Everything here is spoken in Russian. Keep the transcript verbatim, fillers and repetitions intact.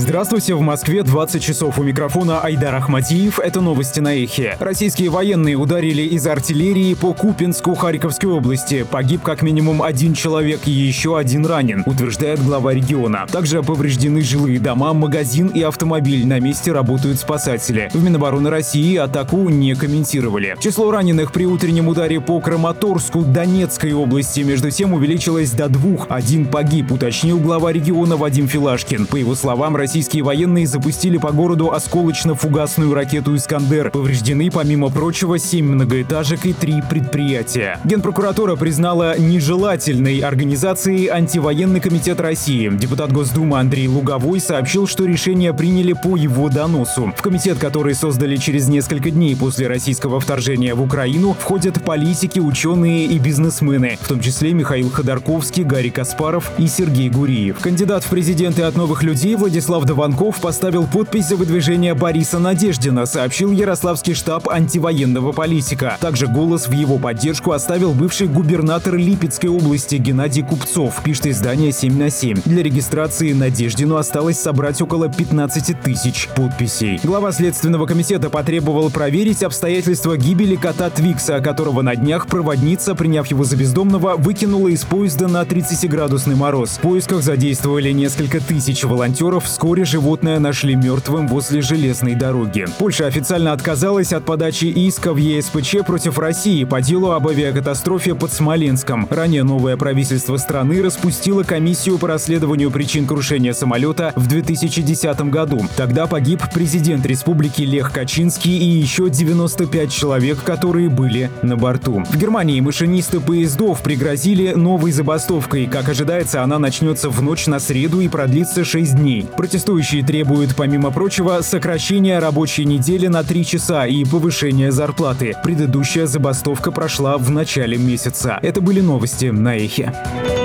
Здравствуйте, в Москве двадцать часов, у микрофона Айдар Ахмадиев. Это новости на Эхе. Российские военные ударили из артиллерии по Купянску Харьковской области. Погиб как минимум один человек и еще один ранен, утверждает глава региона. Также повреждены жилые дома, магазин и автомобиль. На месте работают спасатели. В Минобороны России атаку не комментировали. Число раненых при утреннем ударе по Краматорску Донецкой области между тем увеличилось до двух. Один погиб, уточнил глава региона Вадим Филашкин. По его словам, российские военные запустили по городу осколочно-фугасную ракету «Искандер». Повреждены, помимо прочего, семь многоэтажек и три предприятия. Генпрокуратура признала нежелательной организацией антивоенный комитет России. Депутат Госдумы Андрей Луговой сообщил, что решение приняли по его доносу. В комитет, который создали через несколько дней после российского вторжения в Украину, входят политики, ученые и бизнесмены, в том числе Михаил Ходорковский, Гарри Каспаров и Сергей Гуриев. Кандидат в президенты от «Новых людей» Владислав Дованков поставил подпись за выдвижение Бориса Надеждина, сообщил Ярославский штаб антивоенного политика. Также голос в его поддержку оставил бывший губернатор Липецкой области Геннадий Купцов, пишет издание семь на семь. Для регистрации Надеждину осталось собрать около пятнадцати тысяч подписей. Глава Следственного комитета потребовал проверить обстоятельства гибели кота Твикса, которого на днях проводница, приняв его за бездомного, выкинула из поезда на тридцатиградусный мороз. В поисках задействовали несколько тысяч волонтеров. Вскоре животное нашли мертвым возле железной дороги. Польша официально отказалась от подачи иска в е эс пэ че против России по делу об авиакатастрофе под Смоленском. Ранее новое правительство страны распустило комиссию по расследованию причин крушения самолета в две тысячи десятом году. Тогда погиб президент республики Лех Качинский и еще девяносто пять человек, которые были на борту. В Германии машинисты поездов пригрозили новой забастовкой. Как ожидается, она начнется в ночь на среду и продлится шесть дней. Протестующие требуют, помимо прочего, сокращения рабочей недели на три часа и повышения зарплаты. Предыдущая забастовка прошла в начале месяца. Это были новости на Эхе.